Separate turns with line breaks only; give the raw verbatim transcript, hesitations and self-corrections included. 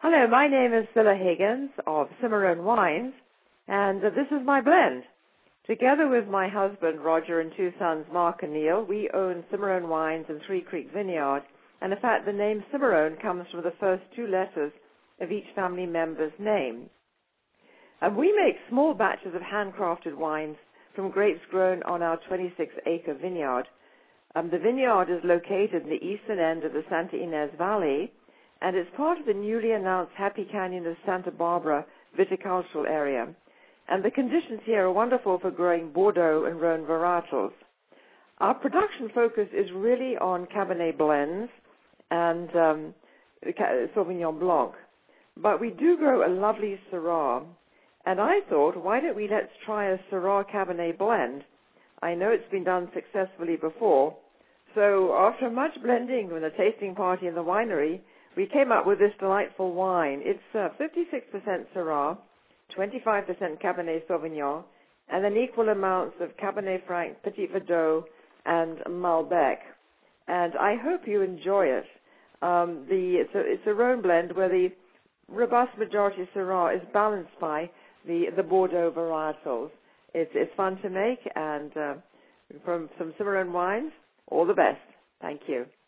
Hello, my name is Cilla Higgins of Cimarron Wines, and uh, this is my blend. Together with my husband, Roger, and two sons, Mark and Neil, we own Cimarron Wines and Three Creek Vineyard, and in fact the name Cimarron comes from the first two letters of each family member's name. And we make small batches of handcrafted wines from grapes grown on our twenty-six acre vineyard. Um, the vineyard is located in the eastern end of the Santa Ynez Valley, and it's part of the newly announced Happy Canyon of Santa Barbara viticultural area. And the conditions here are wonderful for growing Bordeaux and Rhone varietals. Our production focus is really on Cabernet blends and um, Sauvignon Blanc. But we do grow a lovely Syrah. And I thought, why don't we let's try a Syrah Cabernet blend? I know it's been done successfully before. So after much blending with a tasting party in the winery, we came up with this delightful wine. It's uh, fifty-six percent Syrah, twenty-five percent Cabernet Sauvignon, and then equal amounts of Cabernet Franc, Petit Verdot, and Malbec. And I hope you enjoy it. Um, the, it's, a, it's a Rhone blend where the robust majority Syrah is balanced by the, the Bordeaux varietals. It's, it's fun to make, and uh, from some Cimarron Wines, all the best. Thank you.